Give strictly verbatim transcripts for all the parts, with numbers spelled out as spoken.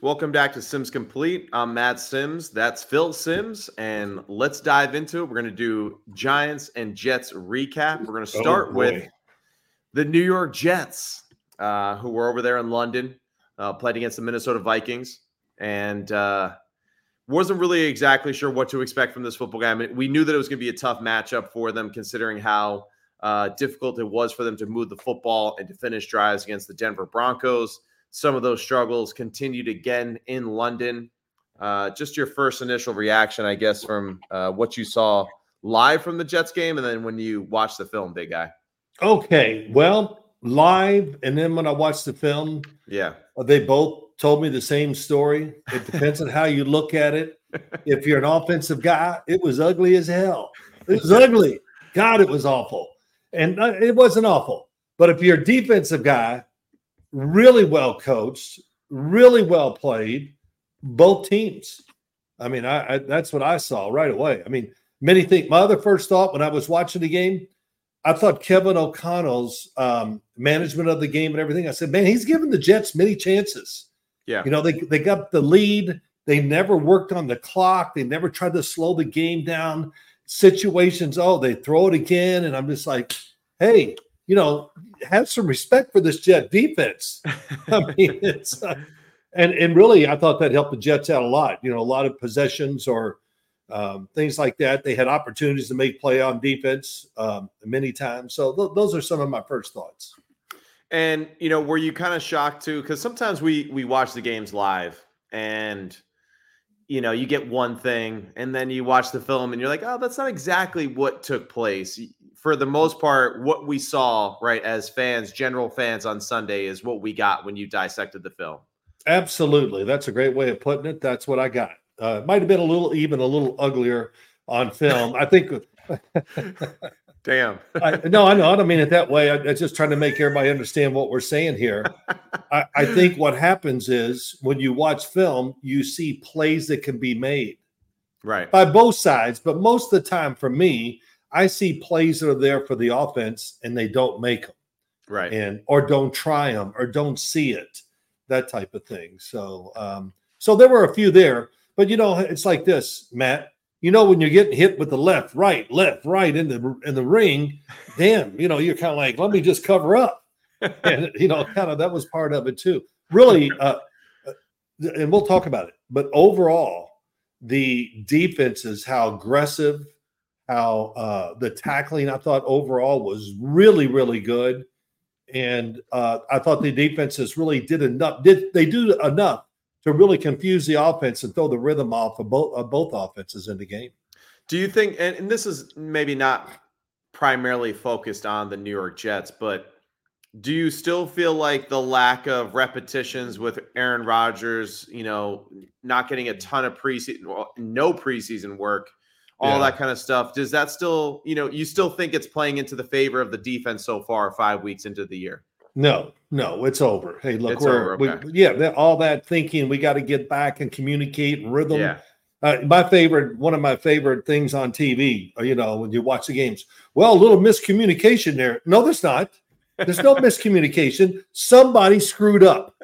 Welcome back to Sims Complete. I'm Matt Sims. That's Phil Sims. And let's dive into it. We're going to do Giants and Jets recap. We're going to start oh, with the New York Jets, uh, who were over there in London, uh, played against the Minnesota Vikings. And uh, wasn't really exactly sure what to expect from this football game. I mean, we knew that it was going to be a tough matchup for them, considering how uh, difficult it was for them to move the football and to finish drives against the Denver Broncos. Some of those struggles continued again in London. Uh, just your first initial reaction, I guess, from uh, what you saw live from the Jets game and then when you watched the film, big guy. Okay, well, live and then when I watched the film, yeah, they both told me the same story. It depends on how you look at it. If you're an offensive guy, it was ugly as hell. It was ugly. God, it was awful. And it wasn't awful. But if you're a defensive guy, really well coached, really well played, both teams. I mean, I, I that's what I saw right away. I mean, many think my other first thought when I was watching the game, I thought Kevin O'Connell's um, management of the game and everything. I said, man, he's given the Jets many chances. Yeah, you know, they they got the lead. They never worked on the clock. They never tried to slow the game down. Situations, oh, they throw it again, and I'm just like, hey. You know, have some respect for this Jet defense. I mean, it's uh, and and really, I thought that helped the Jets out a lot. You know, a lot of possessions or um, things like that. They had opportunities to make play on defense um, many times. So th- those are some of my first thoughts. And you know, were you kind of shocked too? Because sometimes we we watch the games live, and you know, you get one thing, and then you watch the film, and you're like, oh, that's not exactly what took place. For the most part, what we saw, right, as fans, general fans on Sunday is what we got when you dissected the film. Absolutely. That's a great way of putting it. That's what I got. Uh, it might have been a little, even a little uglier on film. I think. Damn. I, no, I know. I don't mean it that way. I, I'm just trying to make everybody understand what we're saying here. I, I think what happens is when you watch film, you see plays that can be made. Right. By both sides. But most of the time for me, I see plays that are there for the offense and they don't make them, right? And or don't try them or don't see it, that type of thing. So, um, so there were a few there, but you know, it's like this, Matt. You know, when you're getting hit with the left, right, left, right in the in the ring, damn, you know, you're kind of like, let me just cover up, and you know, kind of that was part of it too. Really, uh, and we'll talk about it. But overall, the defense is how aggressive. How uh, the tackling, I thought overall was really, really good. And uh, I thought the defenses really did enough. Did they do enough to really confuse the offense and throw the rhythm off of both, of both offenses in the game? Do you think, and, and this is maybe not primarily focused on the New York Jets, but do you still feel like the lack of repetitions with Aaron Rodgers, you know, not getting a ton of preseason, well, no preseason work, all yeah. that kind of stuff. Does that still, you know, you still think it's playing into the favor of the defense so far, five weeks into the year? No, no, it's over. Hey, look, it's we're, over, okay. we, yeah, that, all that thinking, we got to get back and communicate and rhythm. Yeah. Uh, my favorite, one of my favorite things on T V, you know, when you watch the games, well, a little miscommunication there. No, there's not. There's no miscommunication. Somebody screwed up.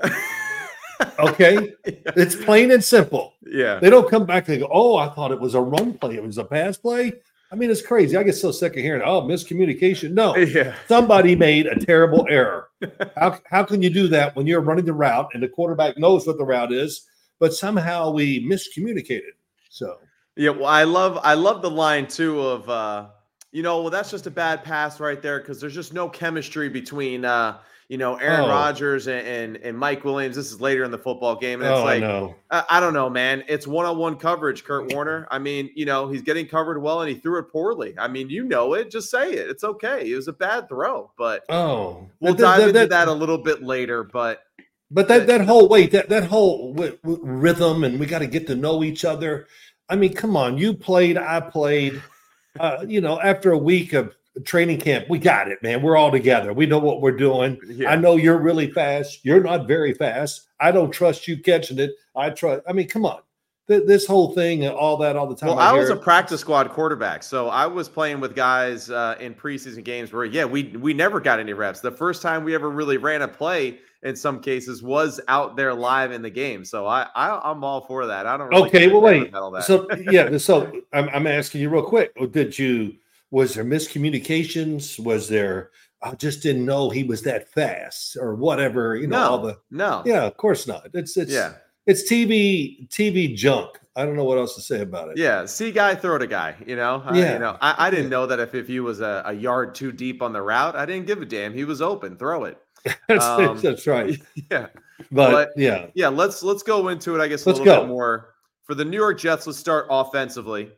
Okay, yeah. It's plain and simple. Yeah, they don't come back and go, "Oh, I thought it was a run play. It was a pass play." I mean, it's crazy. I get so sick of hearing, "Oh, miscommunication." No, yeah. Somebody made a terrible error. How how can you do that when you're running the route and the quarterback knows what the route is, but somehow we miscommunicated? So yeah, well, I love I love the line too of uh, you know, well, that's just a bad pass right there because there's just no chemistry between. Uh, You know, Aaron oh. Rodgers and, and and Mike Williams. This is later in the football game, and it's oh, like, I, know. I, I don't know, man. It's one-on-one coverage, Kurt Warner. I mean, you know, he's getting covered well, and he threw it poorly. I mean, you know it. Just say it. It's okay. It was a bad throw, but oh, we'll that, dive that, into that, that a little bit later. But but that that whole wait, that that whole w- w- rhythm, and we got to get to know each other. I mean, come on. You played. I played. Uh, you know, after a week of training camp, we got it, man. We're all together. We know what we're doing. Yeah. I know you're really fast. You're not very fast. I don't trust you catching it. I trust. I mean, come on. Th- this whole thing and all that all the time. Well, I, I was it. a practice squad quarterback, so I was playing with guys uh, in preseason games where, yeah, we we never got any reps. The first time we ever really ran a play, in some cases was out there live in the game. So I, I I'm all for that. I don't really Okay, well, wait. That. So yeah, so I'm, I'm asking you real quick. Did you was there miscommunications? Was there I just didn't know he was that fast or whatever? You know, no, all the no. Yeah, of course not. It's it's yeah. It's T V T V junk. I don't know what else to say about it. Yeah, see guy, throw to guy. You know, yeah. I, you know, I, I didn't yeah. know that if, if he was a, a yard too deep on the route, I didn't give a damn. He was open, throw it. that's, um, that's right. Yeah, but, but yeah, yeah. Let's let's go into it. I guess a let's little go. bit more for the New York Jets. Let's start offensively.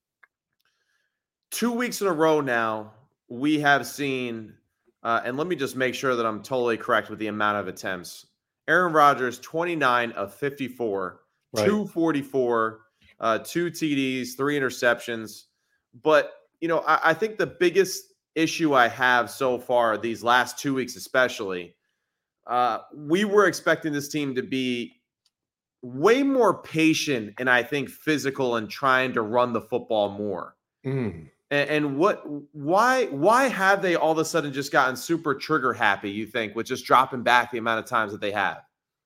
Two weeks in a row now, we have seen, uh, and let me just make sure that I'm totally correct with the amount of attempts. Aaron Rodgers, twenty-nine of fifty-four, right. two forty-four, uh, two T Ds, three interceptions. But, you know, I, I think the biggest issue I have so far, these last two weeks especially, uh, we were expecting this team to be way more patient and I think physical and trying to run the football more. Mm. And, and what, why, why have they all of a sudden just gotten super trigger happy, you think, with just dropping back the amount of times that they have?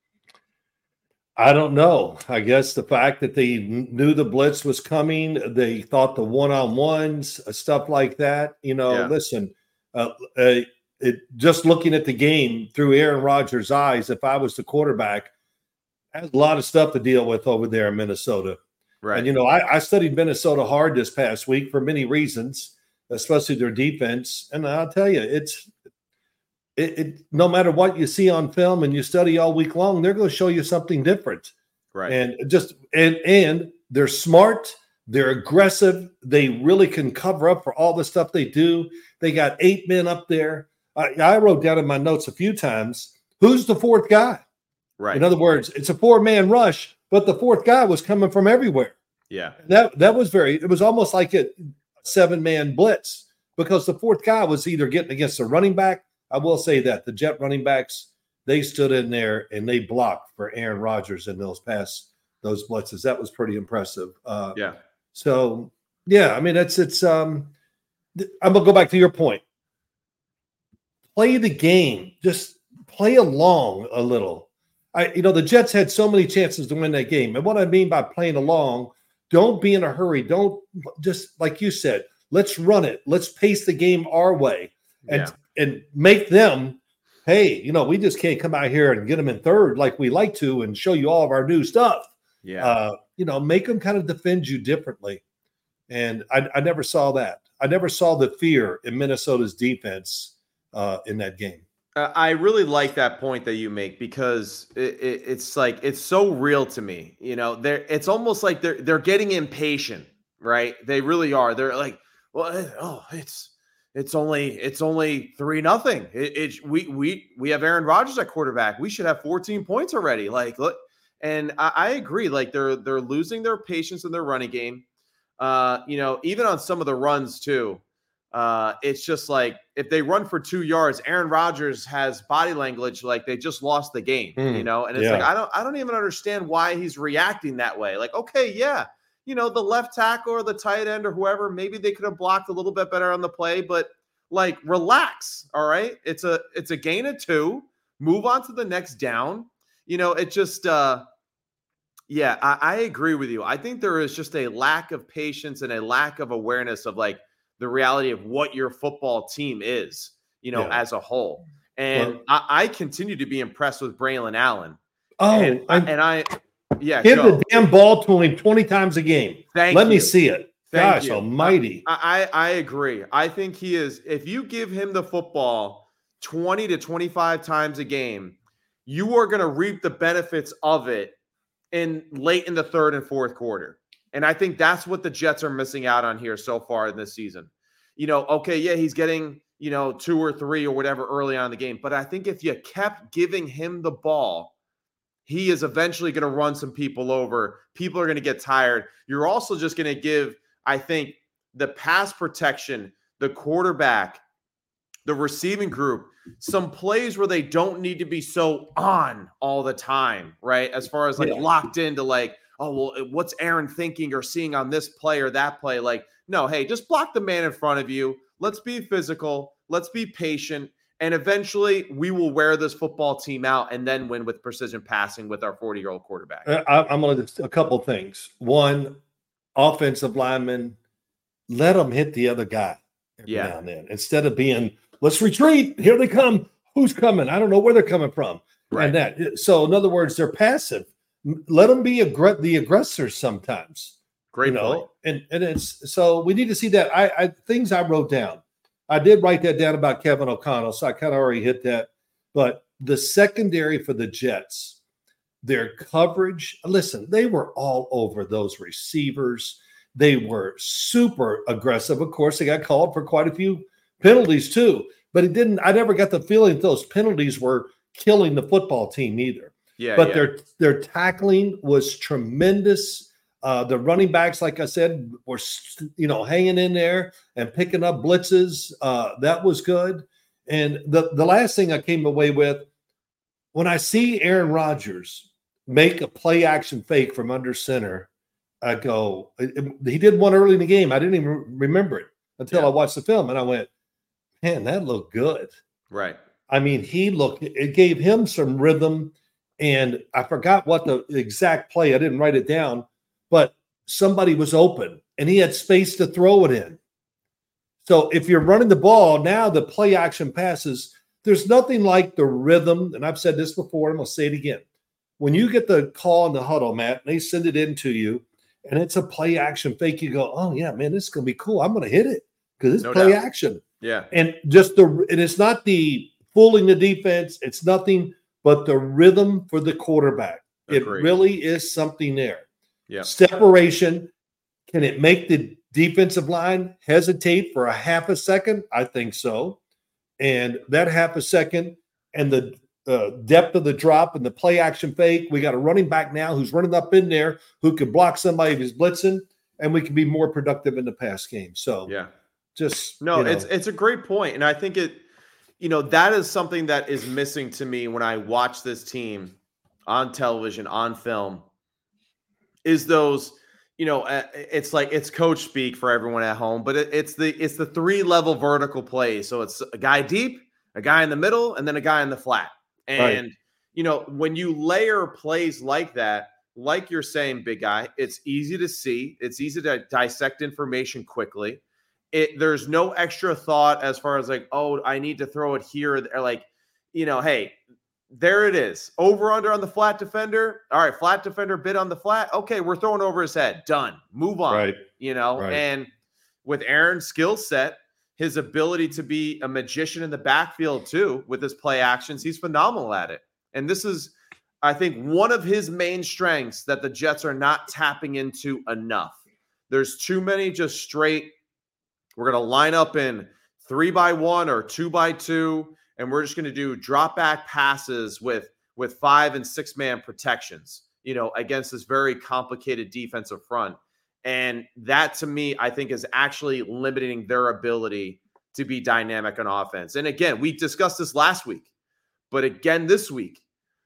I don't know. I guess the fact that they knew the blitz was coming, they thought the one-on-ones, stuff like that. You know, yeah. listen, uh, uh, it, just looking at the game through Aaron Rodgers' eyes, if I was the quarterback, I had a lot of stuff to deal with over there in Minnesota. Right. And, you know, I, I studied Minnesota hard this past week for many reasons, especially their defense. And I'll tell you, it's it, it no matter what you see on film and you study all week long, they're going to show you something different. Right. And just and and they're smart, they're aggressive, they really can cover up for all the stuff they do. They got eight men up there. I, I wrote down in my notes a few times, who's the fourth guy? Right. In other words, it's a four-man rush, but the fourth guy was coming from everywhere. Yeah. That that was very, it was almost like a seven-man blitz because the fourth guy was either getting against a running back. I will say that the Jet running backs, they stood in there and they blocked for Aaron Rodgers in those pass, those blitzes. That was pretty impressive. Uh, yeah. So, yeah, I mean, it's, it's, um, I'm going to go back to your point. Play the game. Just play along a little. I, you know, the Jets had so many chances to win that game. And what I mean by playing along, don't be in a hurry. Don't just, like you said, let's run it. Let's pace the game our way and, yeah. and make them, hey, you know, we just can't come out here and get them in third like we like to and show you all of our new stuff. Yeah. Uh, you know, make them kind of defend you differently. And I, I never saw that. I never saw the fear in Minnesota's defense uh, in that game. Uh, I really like that point that you make because it, it, it's like it's so real to me. You know, they're it's almost like they're they're getting impatient, right? They really are. They're like, well, oh, it's it's only it's only three nothing. It, it we we we have Aaron Rodgers at quarterback. We should have fourteen points already. Like, look, and I, I agree. Like they're they're losing their patience in their running game. Uh, you know, even on some of the runs too. Uh, it's just like if they run for two yards, Aaron Rodgers has body language like they just lost the game, mm, you know. And it's yeah. like I don't, I don't even understand why he's reacting that way. Like, okay, yeah, you know, the left tackle or the tight end or whoever, maybe they could have blocked a little bit better on the play, but like, relax, all right. It's a, it's a gain of two. Move on to the next down. You know, it just, uh, yeah, I, I agree with you. I think there is just a lack of patience and a lack of awareness of like. The reality of what your football team is, you know, yeah. as a whole. And well, I, I continue to be impressed with Braylon Allen. Oh, and, and I, yeah, give go. the damn ball to him twenty times a game. Thank Let you. me see it. Thank Gosh you. almighty. I, I, I agree. I think he is, if you give him the football twenty to twenty-five times a game, you are going to reap the benefits of it in late in the third and fourth quarter. And I think that's what the Jets are missing out on here so far in this season. You know, okay, yeah, he's getting, you know, two or three or whatever early on in the game. But I think if you kept giving him the ball, he is eventually going to run some people over. People are going to get tired. You're also just going to give, I think, the pass protection, the quarterback, the receiving group, some plays where they don't need to be so on all the time, right? As far as like yeah. locked into like, oh, well, what's Aaron thinking or seeing on this play or that play? Like, no, hey, just block the man in front of you. Let's be physical. Let's be patient. And eventually we will wear this football team out and then win with precision passing with our forty-year-old quarterback. I, I'm going to a couple things. One, offensive lineman, let them hit the other guy every Yeah. now and then. Instead of being, let's retreat. Here they come. Who's coming? I don't know where they're coming from. Right. And that. So, in other words, they're passive. Let them be aggr- the aggressors sometimes. Great you know? point. And and it's so we need to see that. I, I things I wrote down. I did write that down about Kevin O'Connell, so I kind of already hit that. But the secondary for the Jets, their coverage, listen, they were all over those receivers. They were super aggressive. Of course, they got called for quite a few penalties too. But it didn't. I never got the feeling that those penalties were killing the football team either. Yeah. But yeah. their their tackling was tremendous. Uh, the running backs, like I said, were, you know, hanging in there and picking up blitzes. Uh, that was good. And the, the last thing I came away with, when I see Aaron Rodgers make a play action fake from under center, I go, he did one early in the game. I didn't even remember it until Yeah. I watched the film. And I went, man, that looked good. Right. I mean, he looked, it gave him some rhythm. And I forgot what the exact play, I didn't write it down. But somebody was open and he had space to throw it in. So if you're running the ball, now the play action passes, there's nothing like the rhythm. And I've said this before, I'm going to say it again. When you get the call in the huddle, Matt, and they send it in to you and it's a play action fake, you go, oh yeah, man, this is going to be cool. I'm going to hit it because it's No play doubt. action. Yeah. And just the, and it's not the fooling the defense. It's nothing but the rhythm for the quarterback. It Agreed. really is something there. Yeah. Separation. Can it make the defensive line hesitate for a half a second? I think so. And that half a second and the uh, depth of the drop and the play action fake, we got a running back now who's running up in there who can block somebody who's blitzing, and we can be more productive in the pass game. So Yeah. just No, you know. it's it's a great point. And I think it, you know, that is something that is missing to me when I watch this team on television, on film, is those, you know, uh, it's like it's coach speak for everyone at home, but it, it's the it's the three level vertical play. So it's a guy deep, a guy in the middle, and then a guy in the flat. And, Right. you know, when you layer plays like that, like you're saying, big guy, it's easy to see. It's easy to dissect information quickly. It there's no extra thought as far as like, oh, I need to throw it here. Or like, you know, hey, there it is. Over under on the flat defender. All right, flat defender bid on the flat. Okay, we're throwing over his head. Done. Move on. Right. You know, Right. and with Aaron's skill set, his ability to be a magician in the backfield too, with his play actions, he's phenomenal at it. And this is, I think, one of his main strengths that the Jets are not tapping into enough. There's too many just straight, we're going to line up in three by one or two by two, and we're just going to do drop back passes with, with five and six man protections, you know, against this very complicated defensive front. And that, to me, I think is actually limiting their ability to be dynamic on offense. And again, we discussed this last week, but again this week,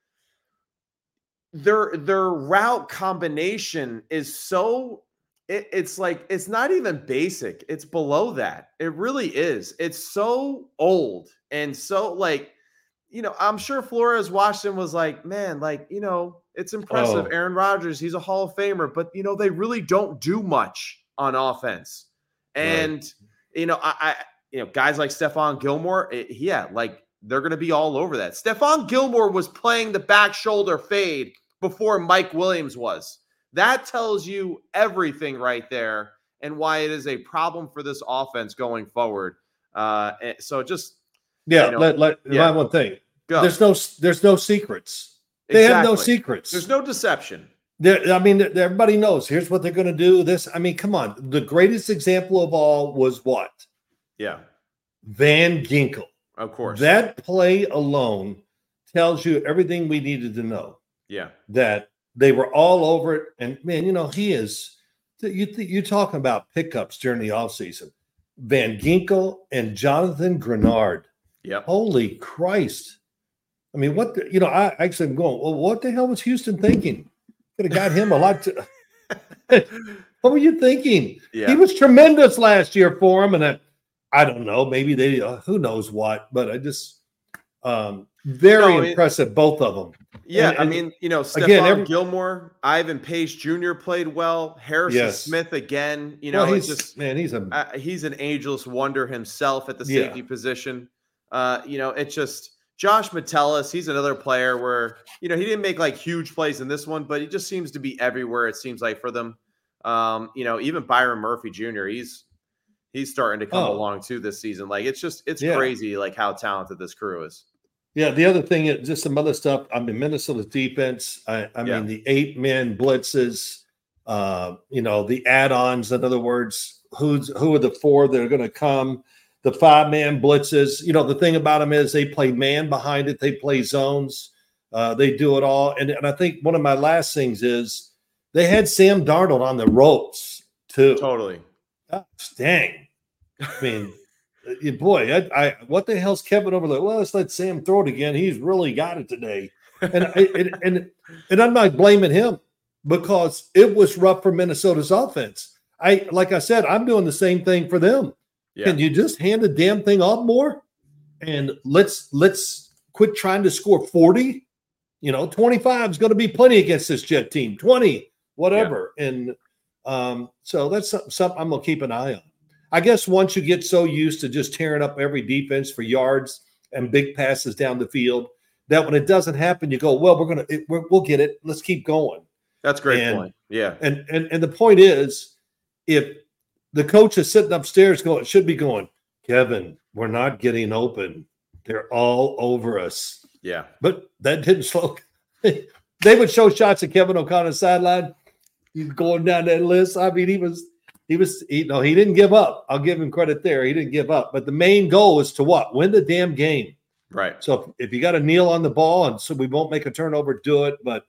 their their route combination is so it, it's like it's not even basic. It's below that. It really is. It's so old and so like, you know, I'm sure Flores watched and was like, man, like, you know, it's impressive. Oh. Aaron Rodgers, he's a Hall of Famer, but you know, they really don't do much on offense. And Right. you know, I, I you know, guys like Stephon Gilmore, it, yeah, like they're going to be all over that. Stephon Gilmore was playing the back shoulder fade before Mike Williams was. That tells you everything right there and why it is a problem for this offense going forward. Uh, and so just Yeah, you know, let let yeah. remind one thing. go. There's no there's no secrets. They have no Exactly. secrets. There's no deception. There, I mean, everybody knows. Here's what they're going to do. This, I mean, come on. The greatest example of all was what? Yeah, Van Ginkel. of course. That play alone tells you everything we needed to know. yeah, That they were all over it. And man, you know, he is. You you talking about pickups during the offseason. Van Ginkel and Jonathan Grenard. yep. Holy Christ. I mean, what, the, you know, I actually am going, well, what the hell was Houston thinking? Could have got him a lot. To, what were you thinking? Yeah. He was tremendous last year for him. And I, I don't know, maybe they, uh, who knows what, but I just, Um, very No, it- impressive, both of them. Yeah, And- I and mean, you know, Stephon again, every- Gilmore, Ivan Pace Junior played well. Harrison Yes. Smith again. You well, know, it he's just man, he's a uh, he's an ageless wonder himself at the Yeah. safety position. Uh, you know, it's just Josh Metellus. He's another player where you know he didn't make like huge plays in this one, but he just seems to be everywhere. It seems like for them. Um, you know, even Byron Murphy Junior He's he's starting to come Oh. along too this season. Like it's just it's Yeah. crazy like how talented this crew is. Yeah, the other thing is just some other stuff. I mean, Minnesota's defense. I, I Yeah. mean, the eight men blitzes. Uh, you know, the add-ons. In other words, who's who are the four that are going to come? The five man blitzes. You know, the thing about them is they play man behind it. They play zones. Uh, they do it all. And, and I think one of my last things is they had Sam Darnold on the ropes too. Totally. Gosh, dang. I mean. Uh, Boy, I, I what the hell's Kevin over there? Well, let's let Sam throw it again. He's really got it today, and I- and and and I'm not blaming him because it was rough for Minnesota's offense. I like I said, I'm doing the same thing for them. Yeah. Can you just hand the damn thing off more, and let's let's quit trying to score forty? You know, twenty-five is going to be plenty against this Jet team. twenty, whatever, and um, so that's something, something I'm gonna keep an eye on. I guess once you get so used to just tearing up every defense for yards and big passes down the field, that when it doesn't happen, you go, well, we're going to, we're, we'll get it. Let's keep going. That's a great And- point. Yeah. And, and, and the point is, if the coach is sitting upstairs going, should be going, Kevin, we're not getting open. They're all over us. Yeah. But that didn't slow. They would show shots of Kevin O'Connor's sideline. He's going down that list. I mean, he was, He was, he, no, he didn't give up. I'll give him credit there. He didn't give up. But the main goal is to what? Win the damn game. Right. So if, if you got to kneel on the ball and so we won't make a turnover, do it. But,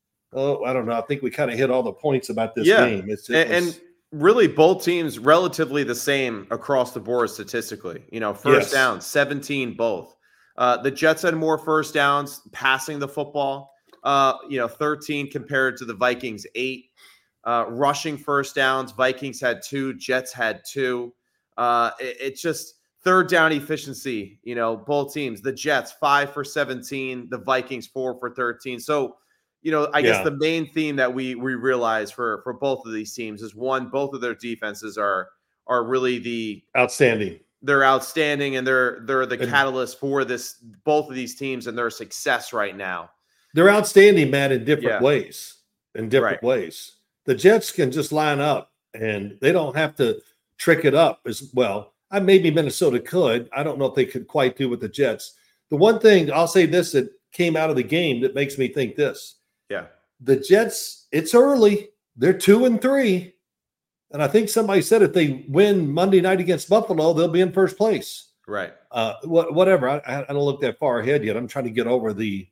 oh, I don't know. I think we kind of hit all the points about this Yeah. game. It's, it And, was- and really both teams relatively the same across the board statistically. You know, first Yes. down, seventeen both. Uh, the Jets had more first downs passing the football, uh, you know, thirteen compared to the Vikings, eight. Uh, rushing first downs, Vikings had two, Jets had two. Uh, it, it's just third down efficiency, you know, both teams. The Jets, five for seventeen, the Vikings, four for thirteen. So, you know, I Yeah. guess the main theme that we we realize for for both of these teams is one, both of their defenses are are really the outstanding. they're outstanding and they're they're the And- catalyst for this both of these teams and their success right now. They're outstanding, man, in different Yeah. ways. In different Right. ways. The Jets can just line up and they don't have to trick it up as well. I maybe Minnesota could. I don't know if they could quite do with the Jets. The one thing I'll say this that came out of the game that makes me think this. Yeah. The Jets, it's early. They're two and three. And I think somebody said if they win Monday night against Buffalo, they'll be in first place. Right. Uh, wh- whatever. I, I don't look that far ahead yet. I'm trying to get over the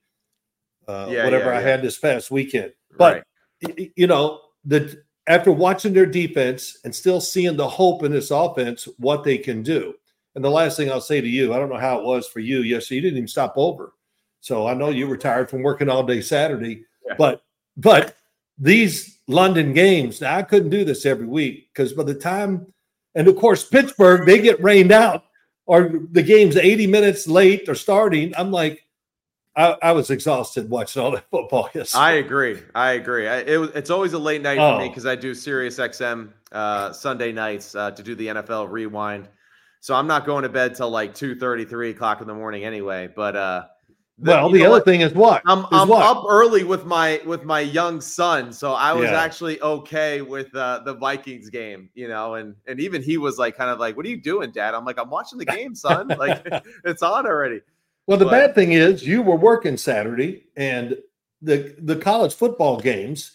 uh, Yeah, whatever yeah, I yeah. had this past weekend. But Right. y- y- you know, the after watching their defense and still seeing the hope in this offense, what they can do. And the last thing I'll say to you, I don't know how it was for you. Yes, you didn't even stop over. So I know you were tired from working all day Saturday, Yeah. but but these London games, now I couldn't do this every week because by the time, and of course Pittsburgh, they get rained out or the game's eighty minutes late or starting. I'm like, I, I was exhausted watching all that football yesterday. I agree. I agree. I, it was, it's always a late night for me Oh. because I do Sirius X M uh, Sunday nights uh, to do the N F L Rewind. So I'm not going to bed till like two thirty, three o'clock in the morning anyway. But uh, the- well, you the know other what? thing is what? I'm Is I'm what? up early with my with my young son, so I was Yeah. actually okay with uh, the Vikings game, you know, and and even he was like, kind of like, "What are you doing, Dad?" I'm like, "I'm watching the game, son. Like it's on already." Well, the But- bad thing is you were working Saturday and the the college football games,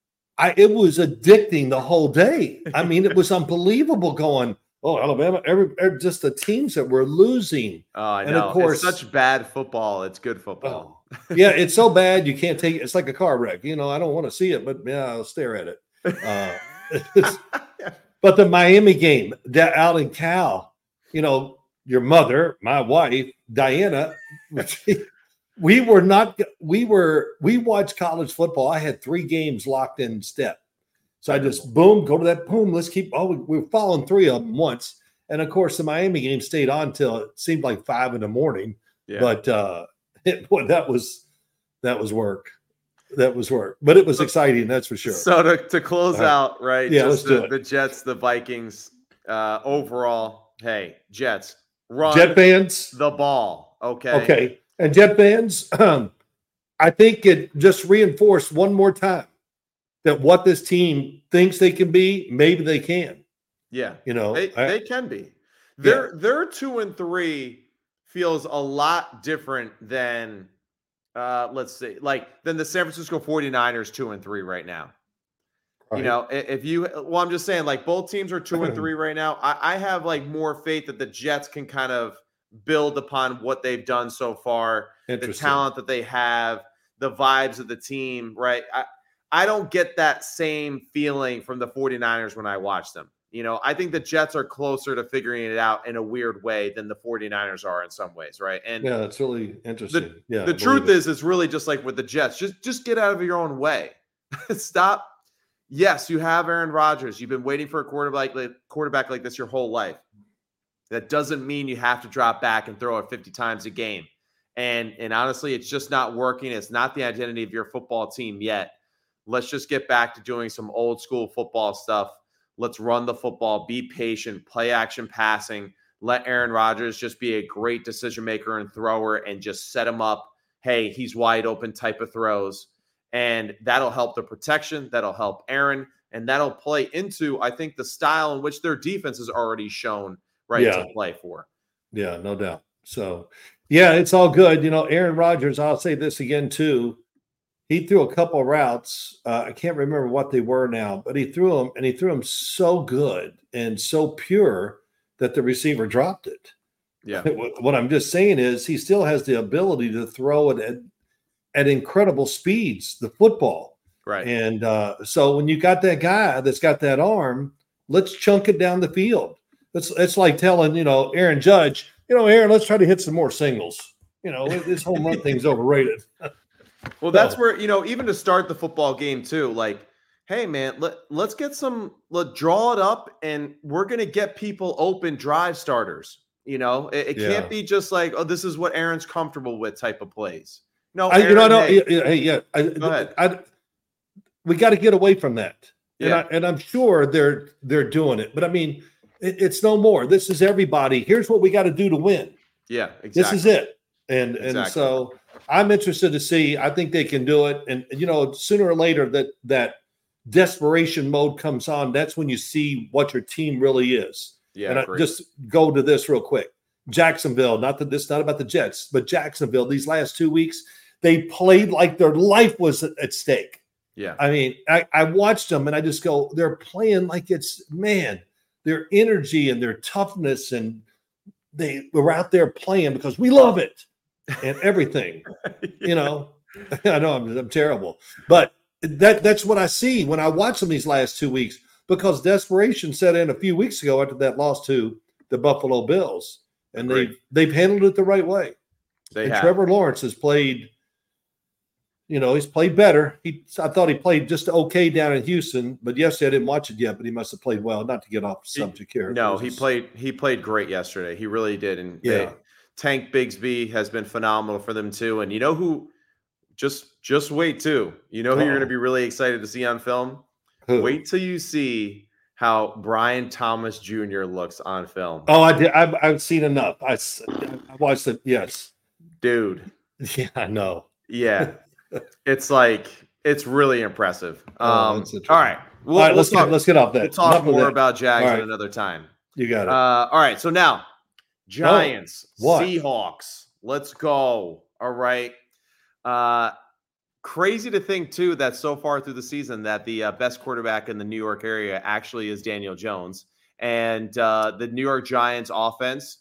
I it was addicting the whole day. I mean, it was unbelievable going, oh, Alabama, every, every just the teams that were losing. Oh, I And know. of course- it's such bad football. It's good football. Oh, yeah, it's so bad you can't take it. It's like a car wreck. You know, I don't want to see it, but yeah, I'll stare at it. Uh, it's- but the Miami game, that out in Cal, you know, your mother, my wife, Diana, we were not, we were, we watched college football. I had three games locked in step. So I just boom, go to that boom. Let's keep, oh, we, we were following three of them once. And of course, the Miami game stayed on till it seemed like five in the morning. Yeah. But uh, it, boy, that was that was work. That was work. But it was exciting, that's for sure. So to, to close All right. out, right? Yeah, just let's do the, it. the Jets, the Vikings, uh, overall, hey, Jets, run Jet fans. the ball. Okay. Okay. And Jet fans, um, I think it just reinforced one more time that what this team thinks they can be, maybe they can. Yeah. You know, They, I, they can be. Their Yeah. their two and three feels a lot different than uh let's see, like than the San Francisco forty-niners two and three right now. Right. You know, i- if you well, I'm just saying, like, both teams are two and three right now. I, I have like more faith that the Jets can kind of build upon what they've done so far, the Interesting. talent that they have, the vibes of the team, right? I, I don't get that same feeling from the forty-niners when I watch them. You know, I think the Jets are closer to figuring it out in a weird way than the forty-niners are in some ways, right? And Yeah, that's really interesting. yeah. the truth is, it's really just like with the Jets. Just just get out of your own way. Stop. Yes, you have Aaron Rodgers. You've been waiting for a quarterback like quarterback like this your whole life. That doesn't mean you have to drop back and throw it fifty times a game. And and honestly, it's just not working. It's not the identity of your football team yet. Let's just get back to doing some old school football stuff. Let's run the football, be patient, play action passing. Let Aaron Rodgers just be a great decision maker and thrower and just set him up. Hey, he's wide open type of throws. And that'll help the protection. That'll help Aaron. And that'll play into, I think, the style in which their defense has already shown right Yeah. to play for. Yeah, no doubt. So, yeah, it's all good. You know, Aaron Rodgers, I'll say this again, too. He threw a couple of routes. Uh, I can't remember what they were now, but he threw them, and he threw them so good and so pure that the receiver dropped it. Yeah. What I'm just saying is he still has the ability to throw it at, at incredible speeds, the football. Right. And uh, so when you got that guy that's got that arm, let's chunk it down the field. It's, it's like telling, you know, Aaron Judge, you know, Aaron, let's try to hit some more singles. You know, this home run thing's overrated. Well, that's where, you know, even to start the football game too, like, hey, man, let, let's get some, let draw it up, and we're going to get people open drive starters. You know, it, it Yeah. can't be just like, oh, this is what Aaron's comfortable with type of plays. No, I, you know, I Aaron, don't, hey, yeah, yeah, I, Go ahead. I, we got to get away from that. And, Yeah. I, and I'm sure they're they're doing it. But I mean, it, it's no more. This is everybody. Here's what we got to do to win. yeah, exactly. This is it. And and Exactly. so I'm interested to see. I think they can do it. And you know, sooner or later that that desperation mode comes on. That's when you see what your team really is. Yeah, and I great. just go to this real quick. Jacksonville, not that this not about the Jets, but Jacksonville, these last two weeks, they played like their life was at, at stake. Yeah. I mean, I, I watched them and I just go, they're playing like it's, man, their energy and their toughness, and they were out there playing because we love it and everything. Yeah. You know, I know I'm, I'm terrible, but that that's what I see when I watch them these last two weeks, because desperation set in a few weeks ago after that loss to the Buffalo Bills, and Agreed. they they've handled it the right way. They and have. Trevor Lawrence has played, you know, he's played better. He I thought he played just okay down in Houston, but yesterday I didn't watch it yet, but he must have played well. Not to get off the subject here. No, It he was- played he played great yesterday. He really did. And Yeah. they, Tank Bigsby has been phenomenal for them too. And you know who? Just just wait too. You know who you're Uh-oh. going to be really excited to see on film? Who? Wait till you see how Brian Thomas Junior looks on film. Oh, I did. I've, I've seen enough. I, s- I watched it. Yes. Dude. Yeah, I know. Yeah. It's like it's really impressive. Oh, Um, that's interesting. all right. We'll, All right, we'll let's talk, get let's get off that. we'll talk Enough of more that. about Jags All at right. another time. You got it. Uh, all right. So now, Giants, what? Seahawks. Let's go. All right. Uh, crazy to think too that so far through the season that the uh, best quarterback in the New York area actually is Daniel Jones, and uh, the New York Giants offense.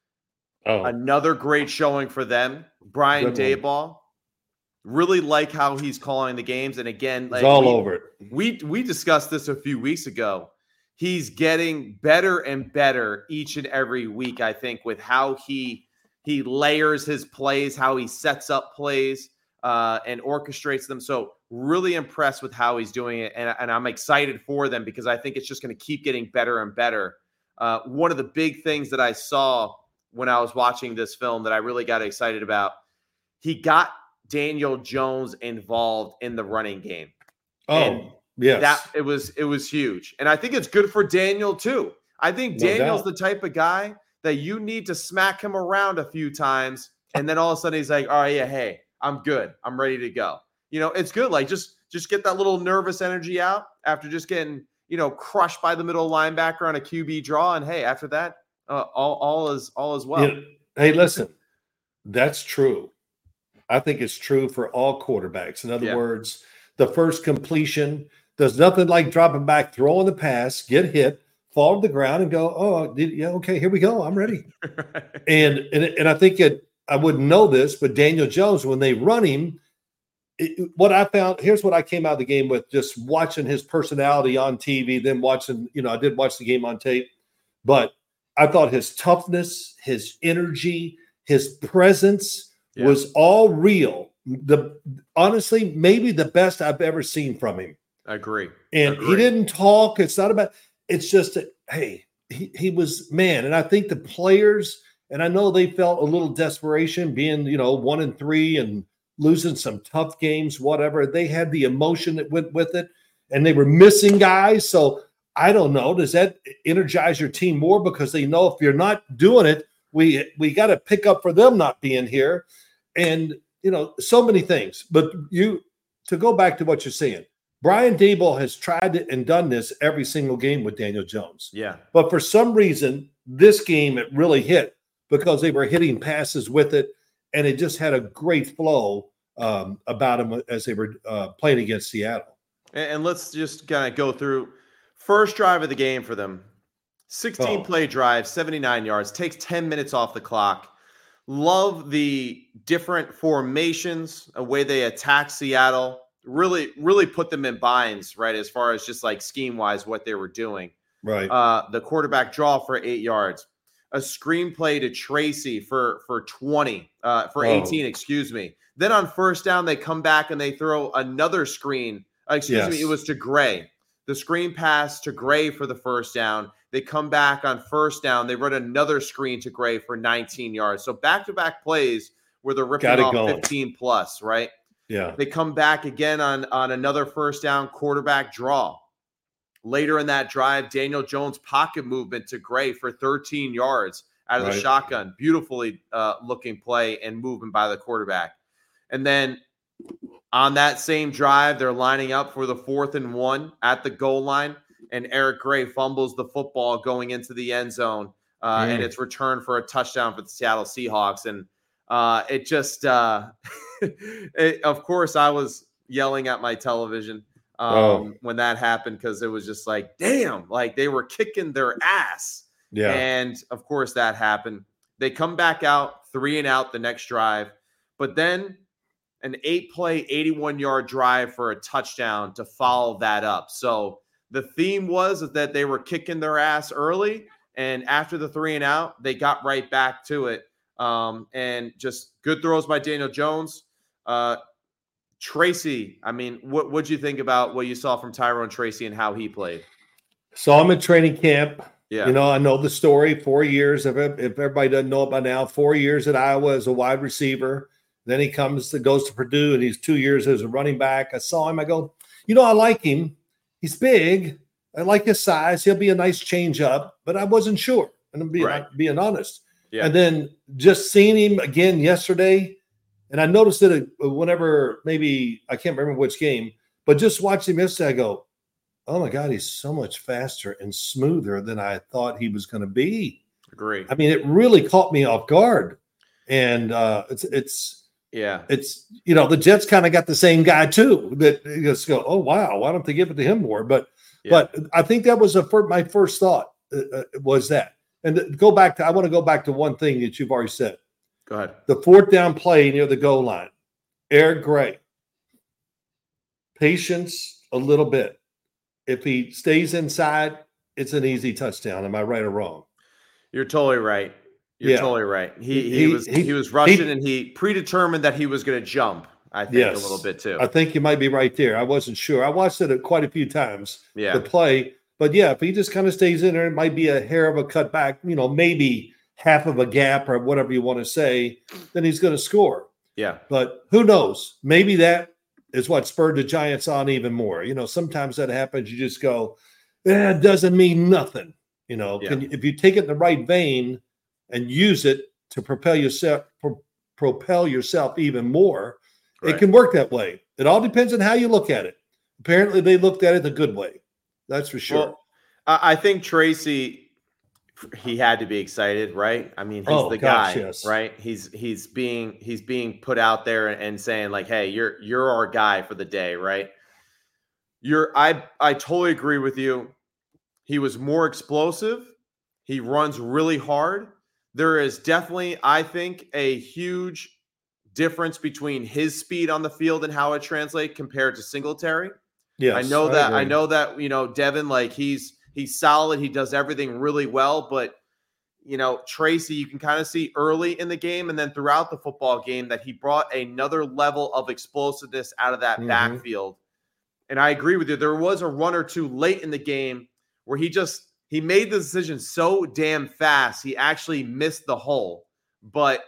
oh, Another great showing for them. Brian Good Daboll. Really like how he's calling the games, and again, it's like all we, over it. we we discussed this a few weeks ago. He's getting better and better each and every week, I think, with how he he layers his plays, how he sets up plays, uh, and orchestrates them. So really impressed with how he's doing it, and, and I'm excited for them because I think it's just going to keep getting better and better. Uh, one of the big things that I saw when I was watching this film that I really got excited about. He got Daniel Jones involved in the running game. Oh, and yes. That it was it was huge. And I think it's good for Daniel too. I think No Daniel's doubt. the type of guy that you need to smack him around a few times, and then all of a sudden he's like, all right, yeah, hey, I'm good. I'm ready to go. You know, it's good. Like just just get that little nervous energy out after just getting, you know, crushed by the middle linebacker on a Q B draw. And hey, after that, uh, all all is all is well. Yeah. Hey, listen, that's true. I think it's true for all quarterbacks. In other Yeah. words, the first completion, there's nothing like dropping back, throwing the pass, get hit, fall to the ground, and go, oh, did, yeah, okay, here we go. I'm ready. and, and and I think it. I wouldn't know this, but Daniel Jones, when they run him, it, what I found, here's what I came out of the game with, just watching his personality on T V, then watching, you know, I did watch the game on tape, but I thought his toughness, his energy, his presence Yeah. was all real. The honestly, maybe the best I've ever seen from him. I agree. And Agree. he didn't talk. It's not about, it's just that, hey, he, he was, man. And I think the players, and I know they felt a little desperation being, you know, one and three and losing some tough games, whatever. They had the emotion that went with it, and they were missing guys. So I don't know. Does that energize your team more? Because they know if you're not doing it, we we got to pick up for them not being here. And, you know, so many things. But you, to go back to what you're saying, Brian Daboll has tried it and done this every single game with Daniel Jones. Yeah. But for some reason, this game, it really hit because they were hitting passes with it, and it just had a great flow um, about them as they were uh, playing against Seattle. And, and let's just kind of go through first drive of the game for them. sixteen Oh. play drive, seventy-nine yards, takes ten minutes off the clock. Love the different formations, a way they attack Seattle. Really, really put them in binds, right? As far as just like scheme wise, what they were doing. Right. Uh, the quarterback draw for eight yards, a screenplay to Tracy for for twenty, uh, for Oh. eighteen, excuse me. Then on first down, they come back and they throw another screen. Uh, excuse Yes. me, it was to Gray. The screen pass to Gray for the first down. They come back on first down. They run another screen to Gray for nineteen yards. So back-to-back plays where they're ripping Got it off going. fifteen plus, right? Yeah. They come back again on, on another first down quarterback draw. Later in that drive, Daniel Jones pocket movement to Gray for thirteen yards out of the Right. shotgun. Beautifully uh, looking play and movement by the quarterback. And then on that same drive, they're lining up for the fourth and one at the goal line, and Eric Gray fumbles the football going into the end zone, uh, Mm. and it's returned for a touchdown for the Seattle Seahawks. And uh, it just, uh, it, of course, I was yelling at my television um, Oh. when that happened because it was just like, damn, like they were kicking their ass. Yeah. And of course that happened. They come back out three and out the next drive, but then an eight play, eighty-one yard drive for a touchdown to follow that up. So the theme was that they were kicking their ass early, and after the three and out, they got right back to it. Um, and just good throws by Daniel Jones. Uh, Tracy, I mean, what what'd you think about what you saw from Tyrone Tracy and how he played? So I'm in training camp. Yeah. You know, I know the story. Four years, if, if everybody doesn't know it by now, four years at Iowa as a wide receiver. Then he comes to goes to Purdue, and he's two years as a running back. I saw him. I go, you know, I like him. He's big. I like his size. He'll be a nice change up, but I wasn't sure. And I'm being, Right. being honest. Yeah. And then just seeing him again yesterday, and I noticed it whenever maybe I can't remember which game, but just watching him yesterday, I go, oh my God, he's so much faster and smoother than I thought he was going to be. Agree. I mean, it really caught me off guard. And uh, it's it's Yeah. it's you know the Jets kind of got the same guy too. That you just go, oh wow, why don't they give it to him more? But Yeah. but I think that was a fir- my first thought uh, uh, was that. And to go back to I want to go back to one thing that you've already said. Go ahead. The fourth down play near the goal line, Eric Gray. Patience a little bit. If he stays inside, it's an easy touchdown. Am I right or wrong? You're totally right. You're Yeah. totally right. He he, He- was he, he- was rushing he- and he predetermined that he was going to jump. I think Yes. a little bit too. I think you might be right there. I wasn't sure. I watched it quite a few times. Yeah. The play, but yeah, if he just kind of stays in there, it might be a hair of a cutback. You know, maybe half of a gap or whatever you want to say, then he's going to score. Yeah. But who knows? Maybe that is what spurred the Giants on even more. You know, sometimes that happens. You just go, eh, it doesn't mean nothing. You know, Yeah. can you, if you take it in the right vein and use it to propel yourself, pro- propel yourself even more, Right. it can work that way. It all depends on how you look at it. Apparently, they looked at it the good way. That's for sure. Well, I I think Tracy, he had to be excited, right? I mean, he's Oh, the gosh, guy, yes. right? He's he's being he's being put out there and saying like, "Hey, you're you're our guy for the day," right? You're I I totally agree with you. He was more explosive. He runs really hard. There is definitely, I think, a huge difference between his speed on the field and how it translates compared to Singletary. Yes, I know that I agree. know that, you know, Devin, like he's he's solid. He does everything really well, but you know, Tracy, you can kind of see early in the game and then throughout the football game that he brought another level of explosiveness out of that Mhm. backfield. And I agree with you. There was a run or two late in the game where he just he made the decision so damn fast. He actually missed the hole. But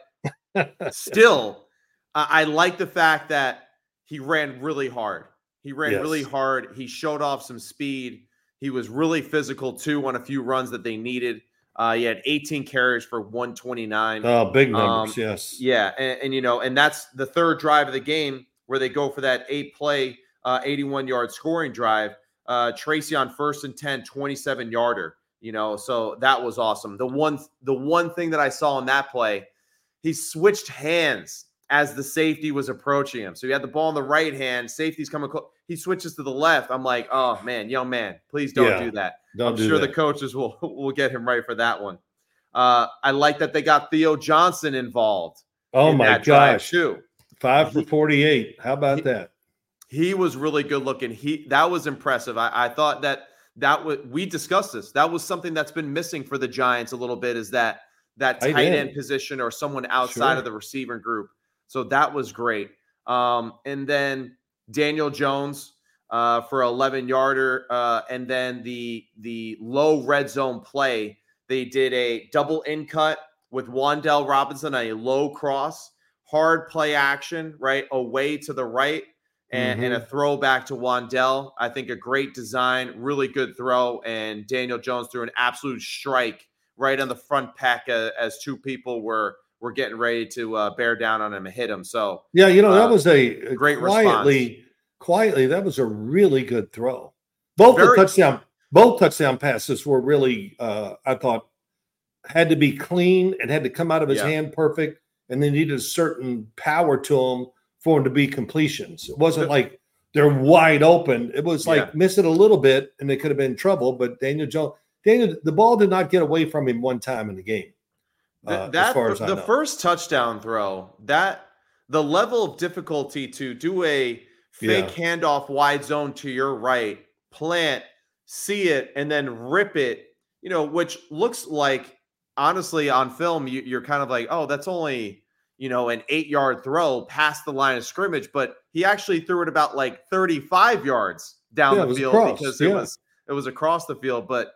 still, I, I like the fact that he ran really hard. He ran Yes. really hard. He showed off some speed. He was really physical too on a few runs that they needed. Uh, he had eighteen carries for one twenty-nine. Oh, big numbers, Um, yes. Yeah, and, and you know, and that's the third drive of the game where they go for that eight play, uh, eighty-one yard scoring drive. Uh, Tracy on first and ten, twenty-seven yarder. You know, so that was awesome. The one, the one thing that I saw in that play, he switched hands as the safety was approaching him. So he had the ball in the right hand, safety's coming close. He switches to the left. I'm like, oh man, young man, please don't Yeah, do that. don't I'm do sure that. the coaches will will get him right for that one. Uh, I like that they got Theo Johnson involved. Oh in my that drive gosh. too. Five for He- forty-eight. How about he- that? He was really good looking. He that was impressive. I, I thought that that was we discussed this. That was something that's been missing for the Giants a little bit. Is that that Tight tight end. end position or someone outside Sure. of the receiver group? So that was great. Um, and then Daniel Jones uh, for eleven yarder, uh, and then the the low red zone play. They did a double in cut with Wan'Dale Robinson on a low cross, hard play action, right away to the right. And, and a throw back to Wan'Dale. I think a great design, really good throw. And Daniel Jones threw an absolute strike right on the front pack uh, as two people were were getting ready to uh, bear down on him and hit him. So Yeah, you know, that uh, was a, a great quietly, quietly, that was a really good throw. Both Very- the touchdown, both touchdown passes were really, uh, I thought, had to be clean and had to come out of his Yeah. hand perfect, and they needed a certain power to them for them to be completions. It wasn't The- like they're wide open. It was like Yeah. miss it a little bit and they could have been in trouble. But Daniel Jones, Daniel, the ball did not get away from him one time in the game. Th- Uh, as that far as I the know. first touchdown throw, that the level of difficulty to do a fake handoff wide zone to your right, plant, see it, and then rip it, you know, which looks like honestly on film, you, you're kind of like, oh, that's only, you know, an eight yard throw past the line of scrimmage, but he actually threw it about like thirty-five yards down Yeah, it the was field across, because it yeah. was it was across the field, but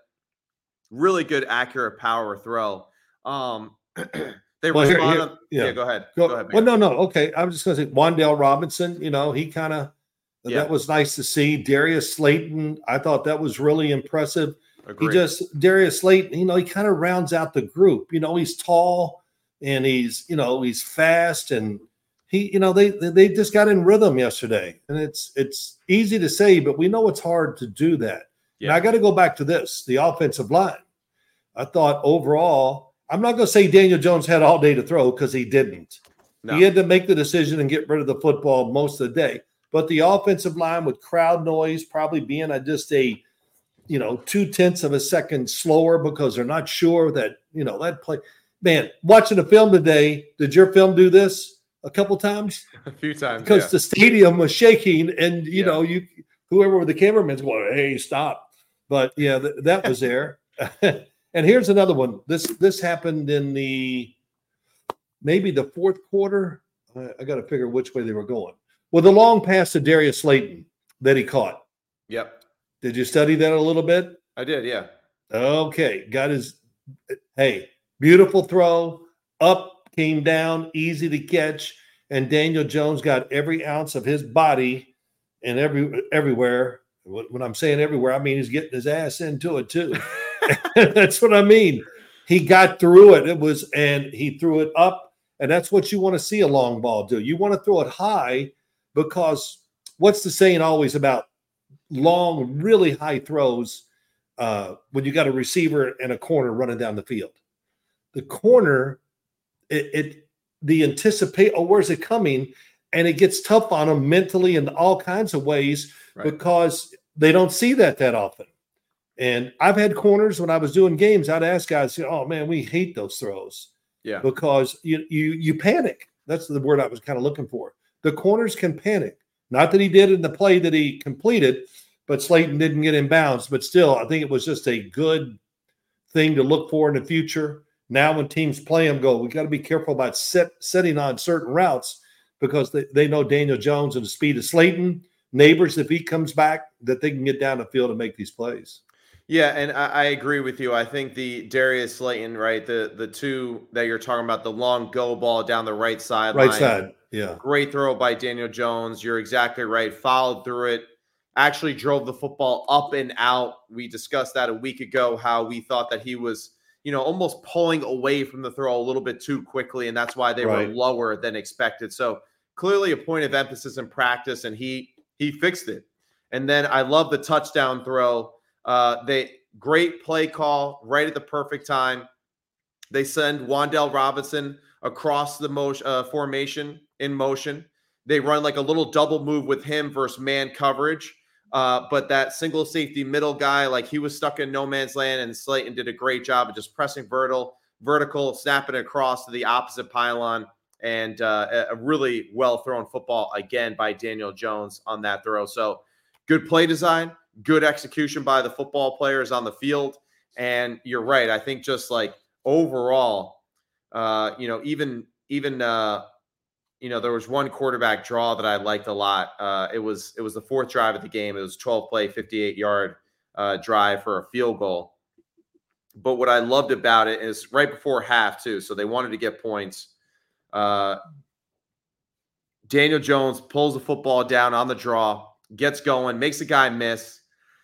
really good accurate power throw. Um, they Well, here- responded. here- yeah. yeah. go ahead. Go, Go, ahead. well, man. no, no. Okay. I was just going to say Wan'Dale Robinson, you know, he kind of, Yeah. that was nice to see. Darius Slayton, I thought that was really impressive. Agreed. He just, Darius Slayton, you know, he kind of rounds out the group. You know, he's tall and he's, you know, he's fast and he, you know, they, they just got in rhythm yesterday. And it's, it's easy to say, but we know it's hard to do that. Yeah. And I got to go back to this, the offensive line. I thought overall, I'm not going to say Daniel Jones had all day to throw because he didn't. No. He had to make the decision and get rid of the football most of the day. But the offensive line with crowd noise probably being at just a, you know, two tenths of a second slower because they're not sure that, you know, that play. Man, watching the film today, did your film do this a couple times? a few times Because yeah. the stadium was shaking and, you Yeah. know, you whoever were the cameraman's going, hey, stop. But yeah, th- that was there. And here's another one. This this happened in the maybe the fourth quarter. I, I got to figure which way they were going. Well, the long pass to Darius Slayton that he caught. Yep, Did you study that a little bit? I did. Yeah, Okay, got his. Hey, Beautiful throw, up, came down, easy to catch, and Daniel Jones got every ounce of his body and every everywhere. When I'm saying everywhere, I mean he's getting his ass into it too. That's what I mean. He got through it. It was, and he threw it up, and that's what you want to see a long ball do. You want to throw it high because what's the saying always about long, really high throws uh, when you got a receiver and a corner running down the field? The corner, it, it the anticipate, oh, where's it coming? And it gets tough on them mentally in all kinds of ways right. because they don't see that that often. And I've had corners when I was doing games, I'd ask guys, oh, man, we hate those throws. Yeah. Because you you you panic. That's the word I was kind of looking for. The corners can panic. Not that he did in the play that he completed, but Slayton didn't get in bounds. But still, I think it was just a good thing to look for in the future. Now when teams play him, go, we got to be careful about set, setting on certain routes because they, they know Daniel Jones and the speed of Slayton, Neighbors, if he comes back, that they can get down the field and make these plays. Yeah, and I, I agree with you. I think the Darius Slayton, right, the the two that you're talking about, the long go ball down the right side. Right side, yeah. Great throw by Daniel Jones. You're exactly right. Followed through it. Actually drove the football up and out. We discussed that a week ago, how we thought that he was, you know, almost pulling away from the throw a little bit too quickly, and that's why they right. were lower than expected. So clearly a point of emphasis in practice, and he he fixed it. And then I love the touchdown throw. Uh, they great play call right at the perfect time. They send Wan'Dale Robinson across the motion, uh, formation in motion. They run like a little double move with him versus man coverage. Uh, but that single safety middle guy, like he was stuck in no man's land, and Slayton did a great job of just pressing vertical, vertical, snapping it across to the opposite pylon, and uh, a really well thrown football again by Daniel Jones on that throw. So good play design. Good execution by the football players on the field. And you're right. I think just like overall, uh, you know, even, even, uh, you know, there was one quarterback draw that I liked a lot. Uh, it was, it was the fourth drive of the game. It was twelve play, fifty-eight yard uh, drive for a field goal. But what I loved about it is right before half too. So they wanted to get points. Uh, Daniel Jones pulls the football down on the draw, gets going, makes a guy miss,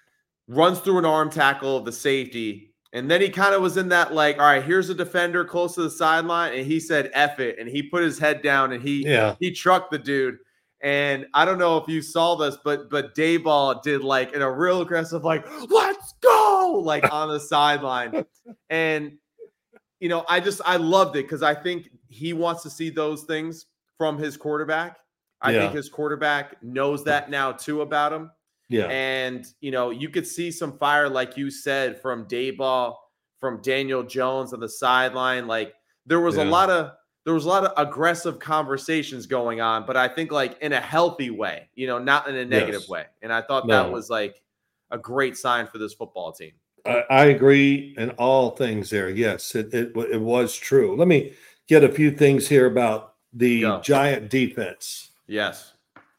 runs through an arm tackle of the safety, and then he kind of was in that like, all right, here's a defender close to the sideline, and he said, F it, and he put his head down, and he yeah. he trucked the dude. And I don't know if you saw this, but but Dayball did like in a real aggressive, like, let's go, like on the sideline. And, you know, I just, I loved it because I think he wants to see those things from his quarterback. I yeah. think his quarterback knows that now too about him. Yeah. And, you know, you could see some fire, like you said, from Dayball, from Daniel Jones on the sideline. Like there was yeah. a lot of, there was a lot of aggressive conversations going on, but I think like in a healthy way, you know, not in a negative yes. way. And I thought no. that was like a great sign for this football team. I, I agree in all things there. Yes, it, it, it was true. Let me get a few things here about the Go. Giant defense. Yes.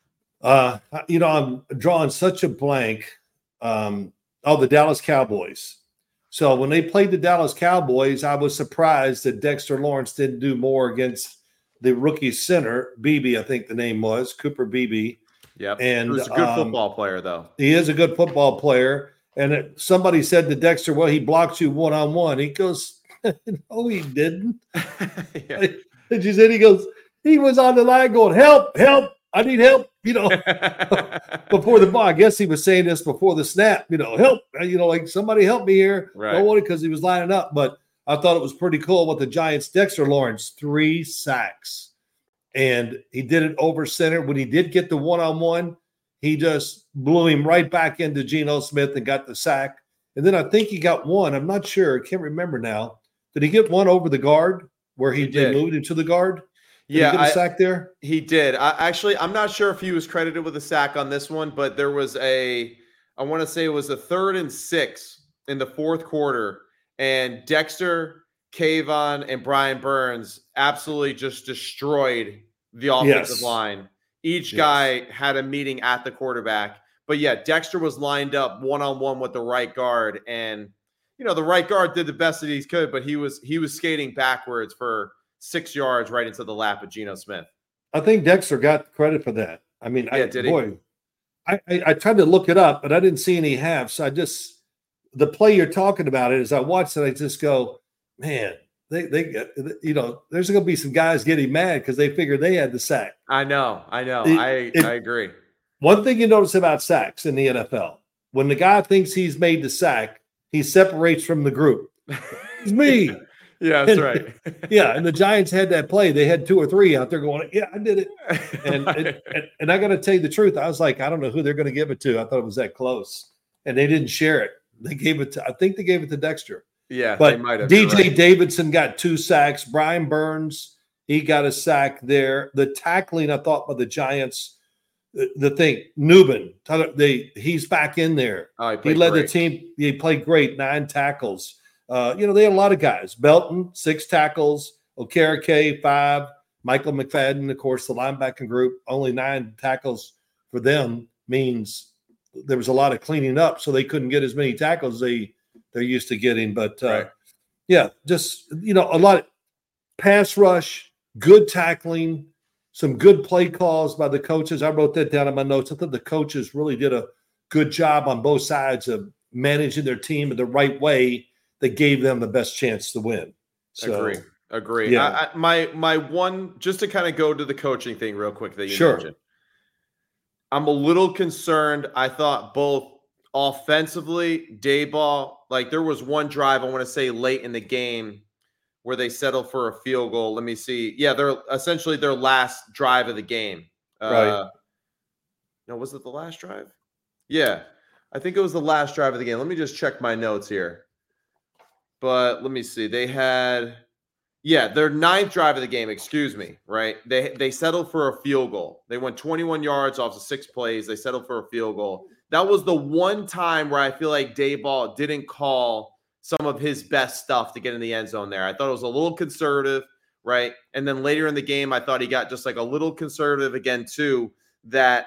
Uh, you know, I'm drawing such a blank. Um, oh, the Dallas Cowboys. So when they played the Dallas Cowboys, I was surprised that Dexter Lawrence didn't do more against the rookie center, Beebe, I think the name was, Cooper Beebe. Yep. And he was a good um, football player, though. He is a good football player. And it, somebody said to Dexter, well, he blocked you one-on-one. He goes, no, he didn't. yeah. And she said, he goes, he was on the line going, help, help. I need help, you know, before the ball. I guess he was saying this before the snap, you know, help, you know, like somebody help me here. Right. Don't want it because he was lining up. But I thought it was pretty cool with the Giants. Dexter Lawrence, three sacks. And he did it over center. When he did get the one-on-one, he just blew him right back into Geno Smith and got the sack. And then I think he got one. I'm not sure. I can't remember now. Did he get one over the guard where he, he did moved into the guard? Did yeah, he get a I, sack there? He did. I, actually, I'm not sure if he was credited with a sack on this one, but there was a, I want to say it was a third and six in the fourth quarter, and Dexter, Kayvon, and Brian Burns absolutely just destroyed the offensive yes. line. Each yes. guy had a meeting at the quarterback. But yeah, Dexter was lined up one-on-one with the right guard, and you know, the right guard did the best that he could, but he was he was skating backwards for six yards right into the lap of Geno Smith. I think Dexter got credit for that. I mean, yeah, I, did boy, he? I, I, I tried to look it up, but I didn't see any halves. So I just, the play you're talking about it, as I watched it, I just go, man, they, they, you know, there's going to be some guys getting mad because they figured they had the sack. I know, I know. It, I, it, I agree. One thing you notice about sacks in the N F L, when the guy thinks he's made the sack, he separates from the group. It's me. Yeah, that's right. Yeah, and the Giants had that play. They had two or three out there going, yeah, I did it. And and, and, and I got to tell you the truth. I was like, I don't know who they're going to give it to. I thought it was that close. And they didn't share it. They gave it to, I think they gave it to Dexter. Yeah, but they might have. D J Right. Davidson got two sacks. Brian Burns, he got a sack there. The tackling, I thought, by the Giants, the, the thing, Newman, they, he's back in there. Oh, he, he led great. the team. He played great, nine tackles. Uh, you know, they had a lot of guys. Belton, six tackles. Okereke, five. Michael McFadden, of course, the linebacking group, only nine tackles for them means there was a lot of cleaning up, so they couldn't get as many tackles as they, they're used to getting. But, uh, right. yeah, just, you know, a lot of pass rush, good tackling, some good play calls by the coaches. I wrote that down in my notes. I thought the coaches really did a good job on both sides of managing their team in the right way that gave them the best chance to win. So, agree. Agree. Yeah. I, I, my my one, just to kind of go to the coaching thing real quick that you Sure. mentioned. I'm a little concerned. I thought both offensively, Daboll, like there was one drive, I want to say late in the game where they settled for a field goal. Let me see. Yeah, they're essentially their last drive of the game. Right. Uh, no, was it the last drive? Yeah, I think it was the last drive of the game. Let me just check my notes here. But let me see. They had, yeah, their ninth drive of the game, excuse me, right? They they settled for a field goal. They went twenty-one yards off of six plays. They settled for a field goal. That was the one time where I feel like Daboll didn't call some of his best stuff to get in the end zone there. I thought it was a little conservative, right? And then later in the game, I thought he got just like a little conservative again, too, that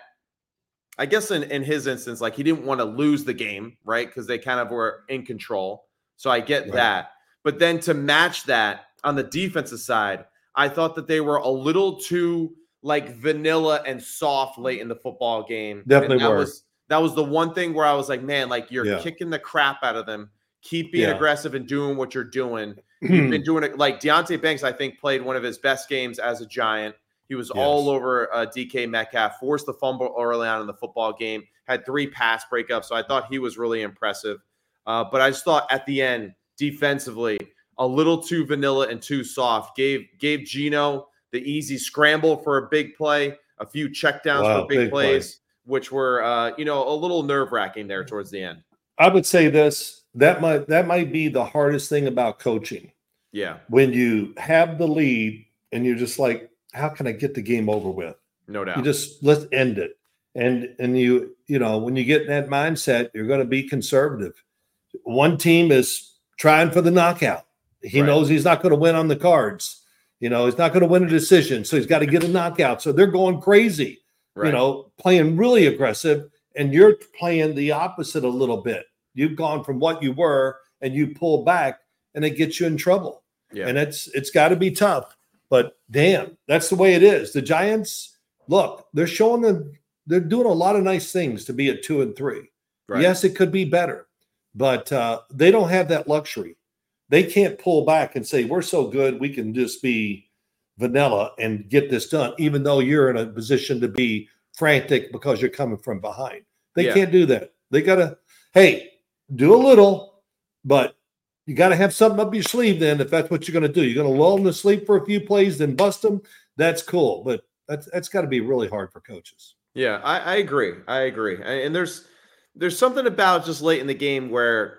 I guess in, in his instance, like he didn't want to lose the game, right? Because they kind of were in control. So I get Right. that. But then to match that on the defensive side, I thought that they were a little too like vanilla and soft late in the football game. Definitely and that were. Was, that was the one thing where I was like, man, like you're Yeah. kicking the crap out of them. Keep being Yeah. aggressive and doing what you're doing. You've been doing it. Like Deonte Banks, I think, played one of his best games as a Giant. He was Yes. all over uh, D K Metcalf, forced the fumble early on in the football game, had three pass breakups. So I thought he was really impressive. Uh, but I just thought at the end, defensively, a little too vanilla and too soft. Gave gave Geno the easy scramble for a big play, a few checkdowns Wow, for big, big plays, play. which were uh, you know a little nerve wracking there towards the end. I would say this, that might that might be the hardest thing about coaching. Yeah, When you have the lead and you're just like, how can I get the game over with? no doubt. You just let's end it. And and you, you know, when you get in that mindset, you're going to be conservative. One team is trying for the knockout. He Right. knows he's not going to win on the cards. You know, he's not going to win a decision. So he's got to get a knockout. So they're going crazy, Right. you know, playing really aggressive. And you're playing the opposite a little bit. You've gone from what you were and you pull back and it gets you in trouble. Yeah. And it's it's got to be tough. But damn, that's the way it is. The Giants, look, they're showing them, they're doing a lot of nice things to be at two and three. Right. Yes, it could be better, but uh, they don't have that luxury. They can't pull back and say, we're so good, we can just be vanilla and get this done, even though you're in a position to be frantic because you're coming from behind. They Yeah. can't do that. They got to, hey, do a little, but you got to have something up your sleeve then if that's what you're going to do. You're going to lull them to sleep for a few plays, then bust them. That's cool, but that's that's got to be really hard for coaches. Yeah, I, I agree. I agree. And there's there's something about just late in the game where,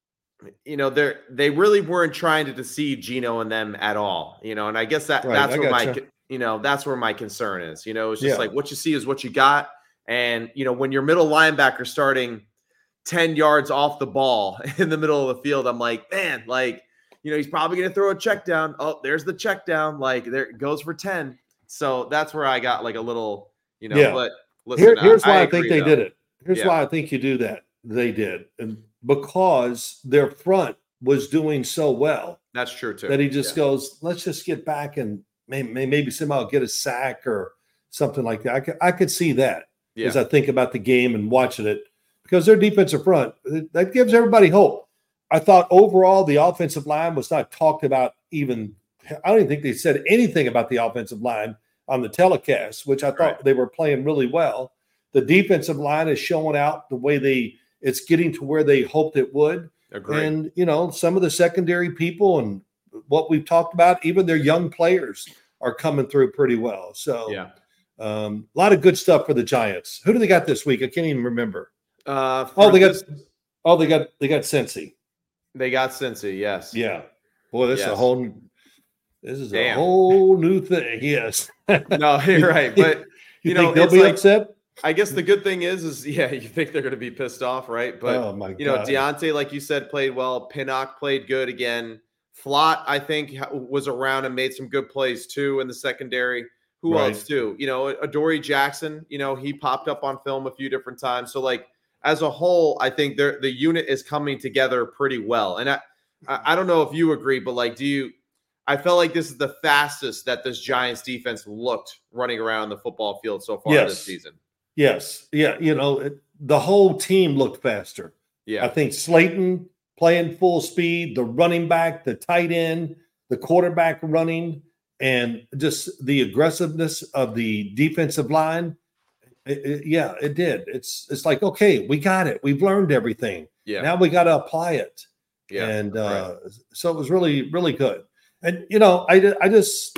you know, they're they really weren't trying to deceive Geno and them at all. You know, and I guess that Right, that's I where my gotcha. you know that's where my concern is. You know, it's just Yeah. like what you see is what you got. And you know, when your middle linebacker starting ten yards off the ball in the middle of the field, I'm like, man, like, you know, he's probably going to throw a check down. Oh, there's the check down. Like there it goes for ten. So that's where I got like a little, you know, Yeah. but listen, Here, here's I, why I, I think agree, they though. did it. Here's Yeah. why I think you do that. They did. And because their front was doing so well. That's true too. That he just yeah. goes, let's just get back and maybe, maybe somehow get a sack or something like that. I could, I could see that yeah. as I think about the game and watching it, because their defensive front, that gives everybody hope. I thought overall the offensive line was not talked about even. I don't even think they said anything about the offensive line on the telecast, which I thought right. they were playing really well. The defensive line is showing out the way they it's getting to where they hoped it would. Agreed. And, you know, some of the secondary people and what we've talked about, even their young players are coming through pretty well. So yeah, um, a lot of good stuff for the Giants. Who do they got this week? I can't even remember. Uh, oh, they this, got oh, they got they got Cincy. They got Cincy, yes. Yeah. Boy, this yes. is a whole this is Damn. a whole new thing. Yes. No, you're right. But you, you think know, they'll it's be like, upset? I guess the good thing is, is yeah, you think they're going to be pissed off, right? But oh my you know, God. Deontay, like you said, played well. Pinnock played good again. Flott, I think, was around and made some good plays too in the secondary. Who right. else too? You know, Adoree Jackson. You know, he popped up on film a few different times. So like as a whole, I think the the unit is coming together pretty well. And I I don't know if you agree, but like, do you? I felt like this is the fastest that this Giants defense looked running around the football field so far yes. this season. Yes. Yeah. You know, it, the whole team looked faster. Yeah. I think Slayton playing full speed, the running back, the tight end, the quarterback running, and just the aggressiveness of the defensive line. It, it, yeah, it did. It's it's like, okay, we got it. We've learned everything. Yeah. Now we got to apply it. Yeah. And uh, right. so it was really, really good. And, you know, I, I just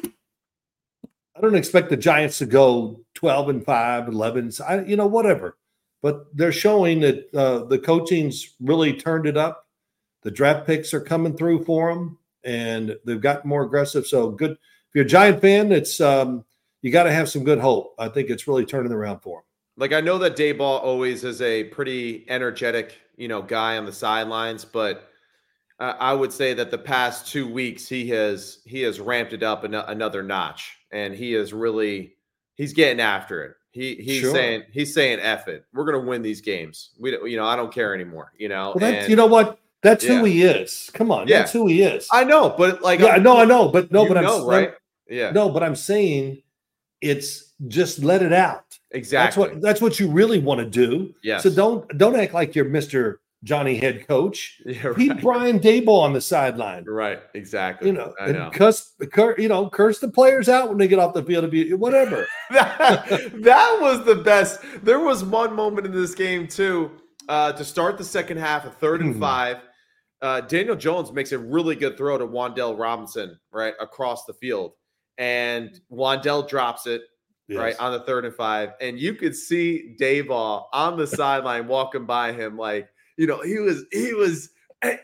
I don't expect the Giants to go twelve and five, eleven, I, you know, whatever. But they're showing that uh, the coaching's really turned it up. The draft picks are coming through for them, and they've gotten more aggressive. So good. If you're a Giant fan, it's um, you got to have some good hope. I think it's really turning around for them. Like, I know that Daboll always is a pretty energetic, you know, guy on the sidelines, but uh, I would say that the past two weeks he has he has ramped it up an- another notch, and he is really he's getting after it. He he's Sure. saying he's saying F it. We're gonna win these games. We don't, you know, I don't care anymore. You know, Well, that's, and, you know what? That's yeah. who he is. Come on, Yeah. that's who he is. I know, but like, yeah, no, I know, but no, you but I'm know, right? Yeah, no, but I'm saying it's just let it out. exactly. That's what that's what you really want to do. Yes. So don't don't act like you're Mister Johnny Head Coach. Yeah, Be right. Brian Daboll on the sideline. Right, exactly. You know, I know. and cuss, cur, you know, curse the players out when they get off the field. Whatever. that, that was the best. There was one moment in this game too, uh, to start the second half, a third and Hmm. five. Uh, Daniel Jones makes a really good throw to Wan'Dale Robinson right across the field, and Wan'Dale drops it Yes. right on the third and five, and you could see Daboll on the sideline walking by him, like, you know, he was he was. I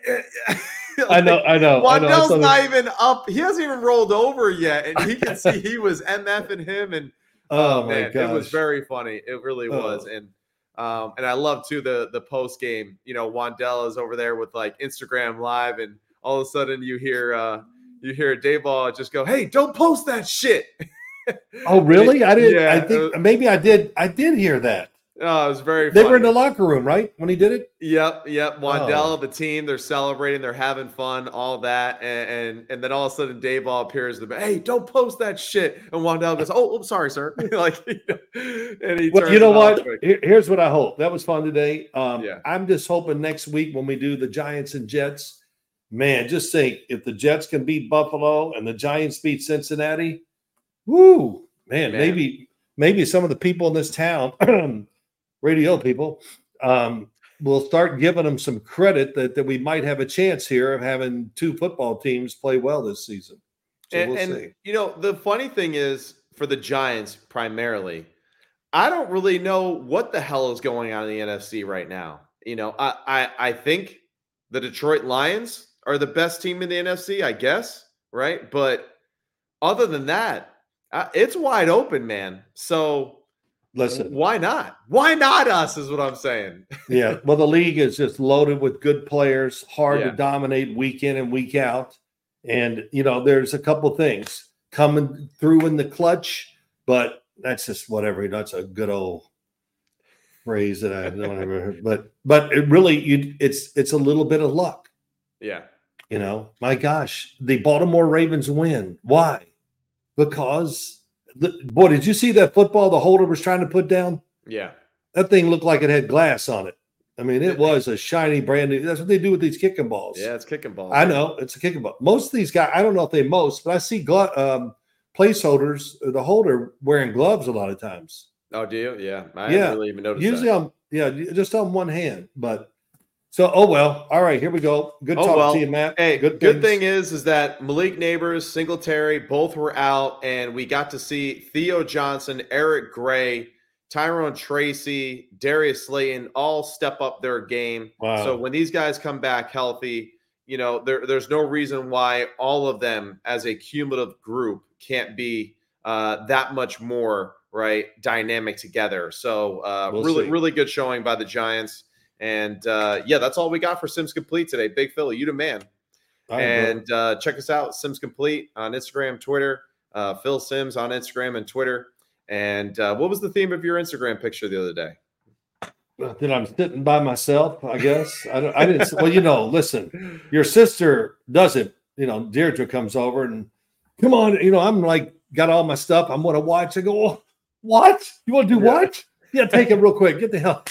know, I know. I know. I Wan'Dale's saw not this- even up. He hasn't even rolled over yet, and he can see he was MFing him. And Oh, my man, gosh. it was very funny. It really Oh. was. And um, and I love too the the post game. You know, Wan'Dale is over there with like Instagram Live, and all of a sudden you hear uh, you hear Daboll just go, "Hey, don't post that shit." Oh, really? I didn't. Yeah, I think uh, maybe I did. I did hear that. Oh, it was very. They funny. were in the locker room, right, when he did it? Yep, yep. Wan'Dale, Oh. the team, they're celebrating, they're having fun, all that, and and, and then all of a sudden, Daboll appears. The hey, don't post that shit. And Wan'Dale goes, "Oh, I'm sorry, sir." like, you know, and he Well, turns you know it off what? quick. Here- Here's what I hope. That was fun today. Um, Yeah. I'm just hoping next week when we do the Giants and Jets, man, just think if the Jets can beat Buffalo and the Giants beat Cincinnati, woo, man, Man. maybe maybe some of the people in this town, radio people, um, will start giving them some credit that, that we might have a chance here of having two football teams play well this season. So And, we'll and see. you know, the funny thing is for the Giants primarily, I don't really know what the hell is going on in the N F C right now. You know, I I, I think the Detroit Lions are the best team in the N F C, I guess, right? But other than that, uh, it's wide open, man. So Listen, why not? Why not us is what I'm saying. yeah. Well, the league is just loaded with good players, hard Yeah. to dominate week in and week out. And, you know, there's a couple things coming through in the clutch, but that's just whatever. That's a good old phrase that I don't ever heard. But, but it really, you, it's, it's a little bit of luck. Yeah. You know, my gosh, the Baltimore Ravens win. Why? Because, the, boy, did you see that football the holder was trying to put down? Yeah. That thing looked like it had glass on it. I mean, it was a shiny, brand new. That's what they do with these kicking balls. Yeah, it's kicking balls. I know. It's a kicking ball. Most of these guys, I don't know if they most, but I see glo- um, placeholders, the holder wearing gloves a lot of times. Oh, do you? Yeah. I Yeah. haven't really even noticed Usually that. I'm, yeah, just on one hand. But so, oh, well. All right, here we go. Good Oh, talk well. to you, Matt. Hey, good, good things. thing is, is that Malik Neighbors, Singletary, both were out, and we got to see Theo Johnson, Eric Gray, Tyrone Tracy, Darius Slayton all step up their game. Wow. So when these guys come back healthy, you know, there, there's no reason why all of them as a cumulative group can't be uh, that much more, right, dynamic together. So uh, We'll really, see. really good showing by the Giants. And, uh, yeah, that's all we got for Sims Complete today. Big Phil, you the man. All right, And uh, check us out, Sims Complete on Instagram, Twitter, uh, Phil Sims on Instagram and Twitter. And uh, what was the theme of your Instagram picture the other day? That I'm sitting by myself, I guess. I, don't, I didn't. Well, you know, listen, your sister does it. You know, Deirdre comes over and, come on, you know, I'm like, got all my stuff. I'm going to watch. I go, oh, what? You want to do Yeah. what? Yeah, take it real quick. Get the hell.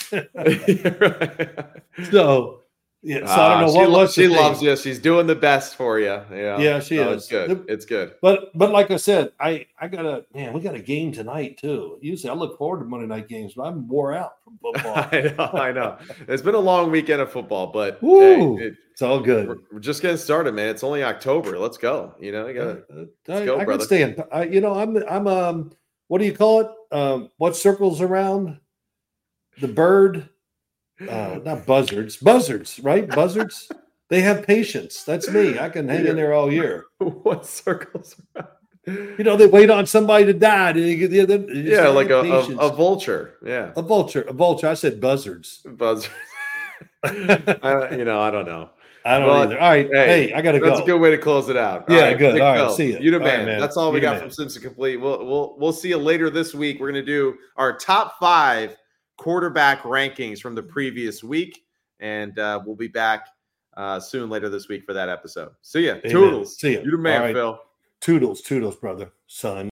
So, yeah, so I don't know Uh, what she, lo- what's the she thing. loves you. She's doing the best for you. Yeah, Yeah, she No, is. It's good. The- it's good. But but like I said, I I got a man. We got a game tonight too. Usually I look forward to Monday night games, but I'm wore out from football. I know. I know. It's been a long weekend of football, but Woo! hey, it, It's all good. we're, we're just getting started, man. It's only October. Let's go. You know, you gotta. Uh, I, go, I brother. can stay in. I, you know, I'm I'm um. What do you call it? Um, what circles around the bird? Uh, not buzzards. Buzzards, right? Buzzards. They have patience. That's me. I can hang in there all year. What circles around? You know, they wait on somebody to die. They, they, they, they just Yeah, have like a, a, patience. a vulture. Yeah, a vulture. A vulture. I said buzzards. buzz. I, you know, I don't know. I don't Well, either. All right. hey, Hey, I gotta That's go. a good way to close it out. All Yeah, right, good. Big All right, Phil, see ya. You the All right, man. man. That's all we You the got man. from Simpson Complete. We'll we'll we'll see you later this week. We're gonna do our top five quarterback rankings from the previous week, and uh, we'll be back uh, soon later this week for that episode. See ya. Amen. Toodles. See ya. You the man, All right. Phil. Toodles, toodles, brother, son.